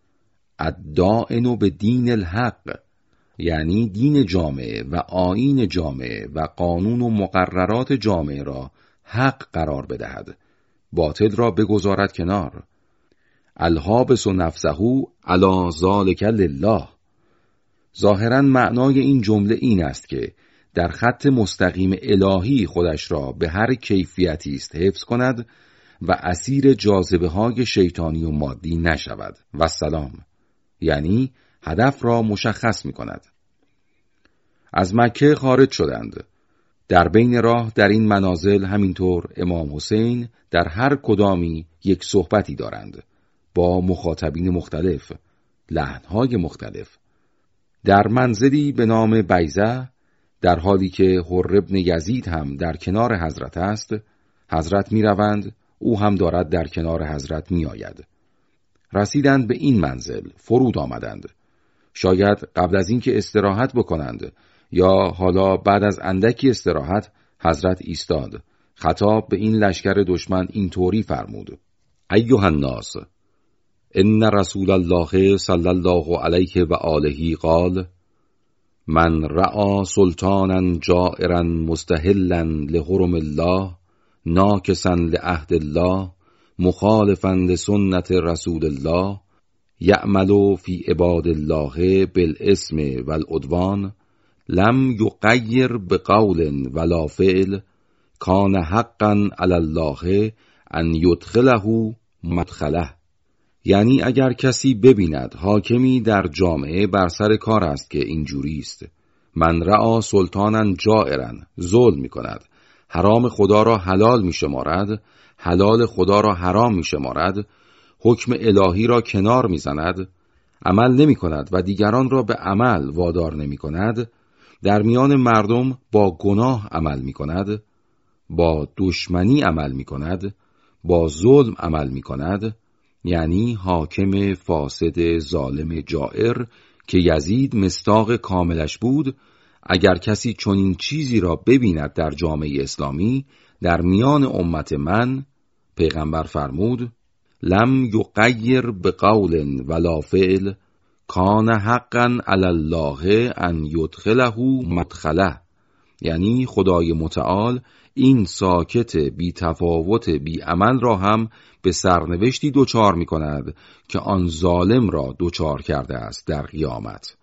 الدائن به دین الحق، یعنی دین جامعه و آیین جامعه و قانون و مقررات جامعه را حق قرار بدهد، باطل را بگذارد کنار. الحابس و نفسه علی ذلک لله. ظاهراً معنای این جمله این است که در خط مستقیم الهی خودش را به هر کیفیتی است حفظ کند و اسیر جاذبه های شیطانی و مادی نشود و سلام، یعنی هدف را مشخص می کند. از مکه خارج شدند. در بین راه در این منازل همینطور امام حسین در هر کدامی یک صحبتی دارند با مخاطبین مختلف، لحنهای مختلف. در منزلی به نام بیضه، در حالی که حر ابن یزید هم در کنار حضرت است، حضرت می روند، او هم دارد در کنار حضرت می آید. رسیدند به این منزل، فرود آمدند. شاید قبل از این که استراحت بکنند یا حالا بعد از اندکی استراحت حضرت ایستاد. خطاب به این لشکر دشمن این طوری فرمود: ایها الناس، ان رسول الله صلی الله علیه و آله قال: من رأى سلطانا جائرا مستحلا لحرم الله ناکسا لعهد الله مخالفا لسنت رسول الله یعمل فی عباد الله بالاسم والعدوان لم یغیر بقول ولا فعل کان حقا علی الله ان یدخله مدخله. یعنی اگر کسی ببیند حاکمی در جامعه بر سر کار است که اینجوری است، من رأى سلطانا جائرا، ظلم می کند، حرام خدا را حلال می شمارد، حلال خدا را حرام می شمارد، حکم الهی را کنار می زند، عمل نمی کند و دیگران را به عمل وادار نمی کند، در میان مردم با گناه عمل می کند، با دشمنی عمل می کند، با ظلم عمل می کند، یعنی حاکم فاسد ظالم جائر که یزید مصداق کاملش بود. اگر کسی چنین چیزی را ببیند در جامعه اسلامی در میان امت من، پیغمبر فرمود: لم یغیر بقول ولا فعل کان حقا علی الله ان یدخله مدخله. یعنی خدای متعال این ساکت بی تفاوت بی عمل را هم به سرنوشتی دوچار می کند که آن ظالم را دوچار کرده است در قیامت،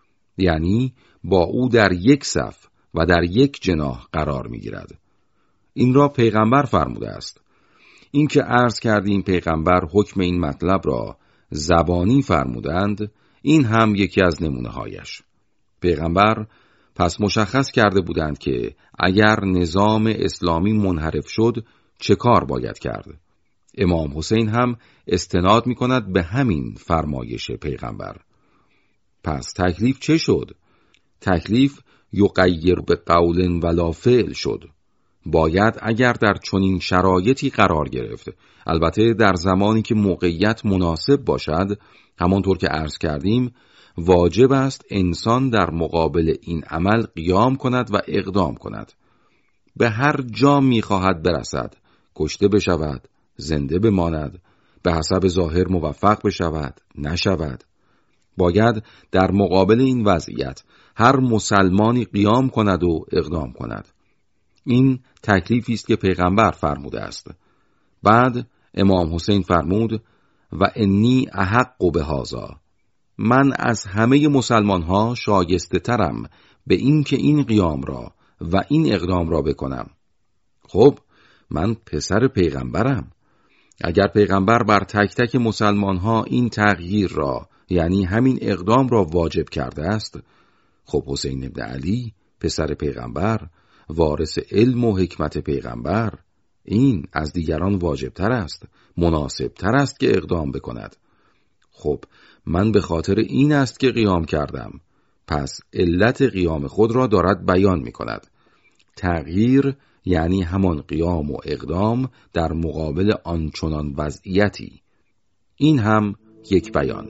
یعنی با او در یک صف و در یک جناح قرار می گیرد. این را پیغمبر فرموده است. این که عرض کردیم پیغمبر حکم این مطلب را زبانی فرمودند، این هم یکی از نمونه هایش. پیغمبر پس مشخص کرده بودند که اگر نظام اسلامی منحرف شد چه کار باید کرد. امام حسین هم استناد می کند به همین فرمایش پیغمبر. پس تکلیف چه شد؟ تکلیف یغیر به قول ولا فعل شد. باید اگر در چنین شرایطی قرار گرفت، البته در زمانی که موقعیت مناسب باشد، همانطور که عرض کردیم، واجب است انسان در مقابل این عمل قیام کند و اقدام کند. به هر جا می خواهد برسد، کشته بشود، زنده بماند، به حسب ظاهر موفق بشود، نشود. باید در مقابل این وضعیت هر مسلمانی قیام کند و اقدام کند. این تکلیفی است که پیغمبر فرموده است. بعد امام حسین فرمود: و انی احق بهذا، من از همه مسلمان ها شایسته ترم به این که این قیام را و این اقدام را بکنم. خب من پسر پیغمبرم. اگر پیغمبر بر تک تک مسلمان ها این تغییر را، یعنی همین اقدام را واجب کرده است، خب حسین ابن علی پسر پیغمبر، وارث علم و حکمت پیغمبر، این از دیگران واجبتر است، مناسبتر است که اقدام بکند. خب من به خاطر این است که قیام کردم، پس علت قیام خود را دارد بیان می کند. تغییر یعنی همان قیام و اقدام در مقابل آنچنان وضعیتی. این هم یک بیان.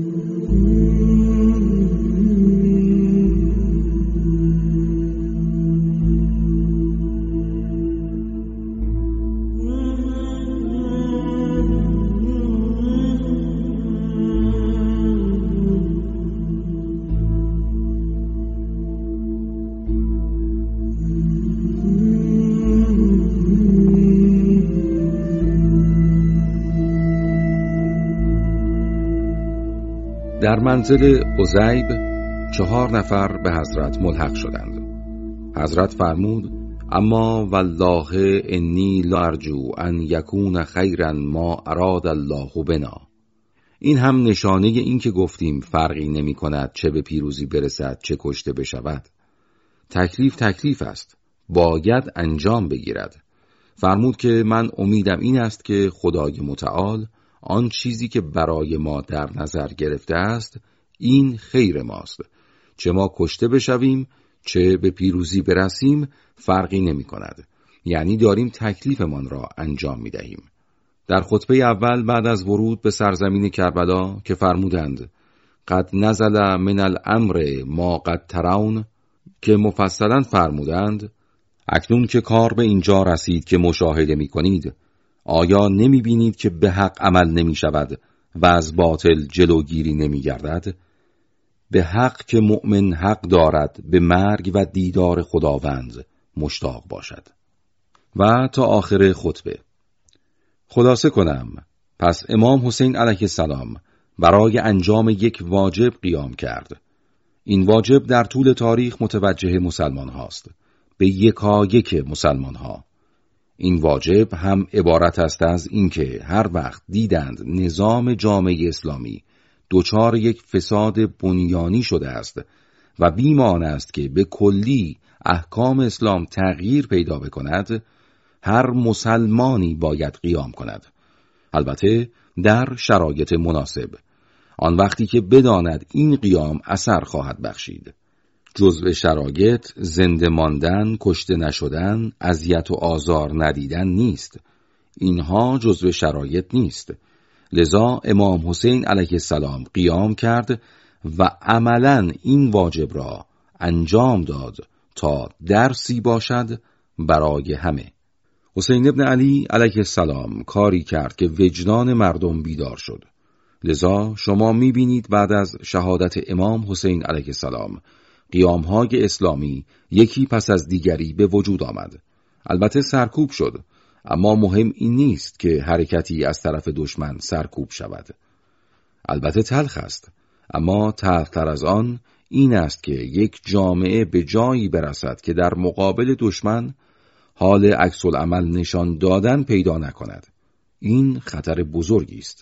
در منزل عزیب چهار نفر به حضرت ملحق شدند. حضرت فرمود: اما والله انی لارجو ان یکون خیرا ما اراد الله بنا. این هم نشانه این که گفتیم فرقی نمی کند چه به پیروزی برسد چه کشته بشود. تکلیف تکلیف است، باید انجام بگیرد. فرمود که من امیدم این است که خدای متعال آن چیزی که برای ما در نظر گرفته است این خیر ماست، چه ما کشته بشویم چه به پیروزی برسیم فرقی نمی کند. یعنی داریم تکلیفمان را انجام می دهیم. در خطبه اول بعد از ورود به سرزمین کربلا که فرمودند قد نزل من الامر ما قد ترون، که مفصلا فرمودند اکنون که کار به اینجا رسید که مشاهده می کنید، آیا نمی بینید که به حق عمل نمی شود و از باطل جلوگیری نمی گردد؟ به حق که مؤمن حق دارد به مرگ و دیدار خداوند مشتاق باشد. و تا آخر خطبه. خلاصه کنم، پس امام حسین علیه السلام برای انجام یک واجب قیام کرد. این واجب در طول تاریخ متوجه مسلمان هاست، به یکایک مسلمان ها. این واجب هم عبارت است از اینکه هر وقت دیدند نظام جامعه اسلامی دچار یک فساد بنیانی شده است و بیمان است که به کلی احکام اسلام تغییر پیدا بکند، هر مسلمانی باید قیام کند، البته در شرایط مناسب، آن وقتی که بداند این قیام اثر خواهد بخشید. جزء شرایط زنده ماندن، کشته نشدن، اذیت و آزار ندیدن نیست. اینها جزء شرایط نیست. لذا امام حسین علیه السلام قیام کرد و عملاً این واجب را انجام داد تا درسی باشد برای همه. حسین ابن علی علیه السلام کاری کرد که وجدان مردم بیدار شد. لذا شما می‌بینید بعد از شهادت امام حسین علیه السلام قیام‌های اسلامی یکی پس از دیگری به وجود آمد. البته سرکوب شد، اما مهم این نیست که حرکتی از طرف دشمن سرکوب شود. البته تلخ است، اما تلختر از آن این است که یک جامعه به جایی برسد که در مقابل دشمن حال عکس العمل نشان دادن پیدا نکند. این خطر بزرگی است.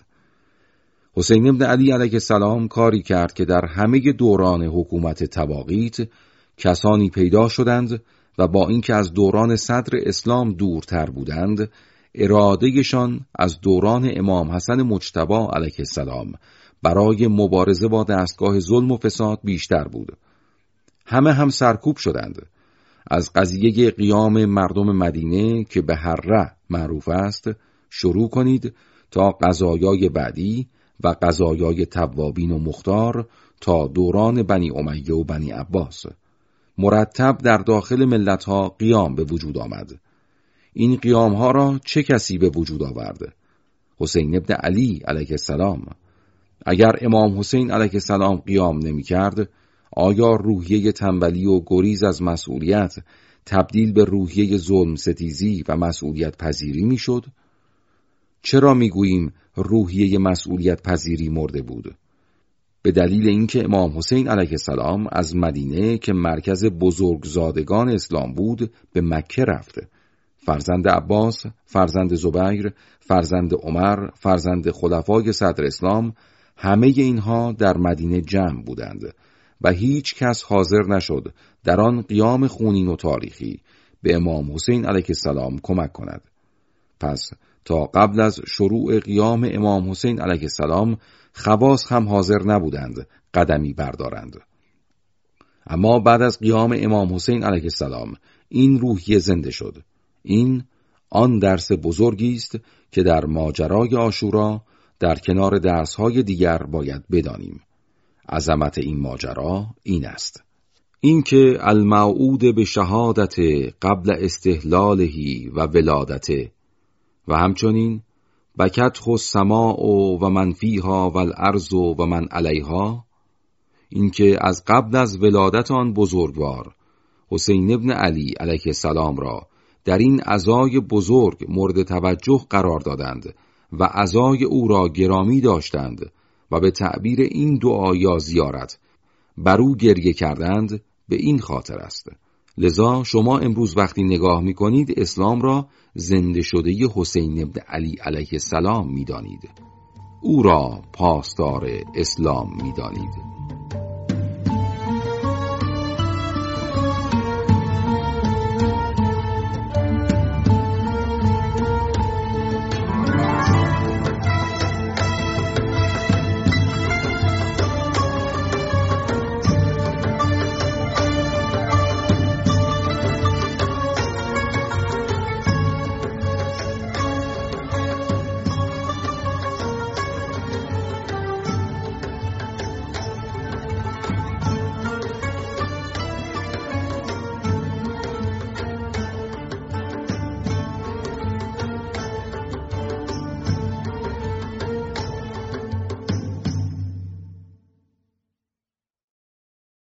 حسین ابن علی علیه السلام کاری کرد که در همه دوران حکومت طواغیت کسانی پیدا شدند و با اینکه از دوران صدر اسلام دورتر بودند، ارادهشان از دوران امام حسن مجتبی علیه السلام برای مبارزه با دستگاه ظلم و فساد بیشتر بود. همه هم سرکوب شدند. از قضیه قیام مردم مدینه که به حره معروف است شروع کنید تا قضایای بعدی و قضایای توابین و مختار تا دوران بنی امیه و بنی عباس. مرتب در داخل ملت‌ها قیام به وجود آمد. این قیام‌ها را چه کسی به وجود آورد؟ حسین ابن علی علیه السلام. اگر امام حسین علیه السلام قیام نمی کرد، آیا روحیه تنبلی و گریز از مسئولیت تبدیل به روحیه ظلم ستیزی و مسئولیت پذیری می شد؟ چرا می گوییم روحیه مسئولیت پذیری مرده بود؟ به دلیل اینکه امام حسین علیه السلام از مدینه که مرکز بزرگزادگان اسلام بود به مکه رفت. فرزند عباس، فرزند زبیر، فرزند عمر، فرزند خلفای صدر اسلام، همه اینها در مدینه جمع بودند و هیچ کس حاضر نشد در آن قیام خونین و تاریخی به امام حسین علیه السلام کمک کند. پس تا قبل از شروع قیام امام حسین علیه السلام خواص هم حاضر نبودند قدمی بردارند. اما بعد از قیام امام حسین علیه السلام این روحیه زنده شد. این آن درس بزرگی است که در ماجرای عاشورا در کنار درس‌های دیگر باید بدانیم. عظمت این ماجرا این است: اینکه الموعود به شهادت قبل استهلاله و ولادته و همچنین بکت خو السماء و من فیها و الارض و من علیها، اینکه از قبل از ولادت آن بزرگوار حسین ابن علی علیه السلام را در این عزای بزرگ مورد توجه قرار دادند و عزای او را گرامی داشتند و به تعبیر این دعا یا زیارت بر او گریه کردند، به این خاطر است. لذا شما امروز وقتی نگاه می کنید اسلام را زنده شده حسین ابن علی علیه السلام می دانید. او را پاسدار اسلام می دانید.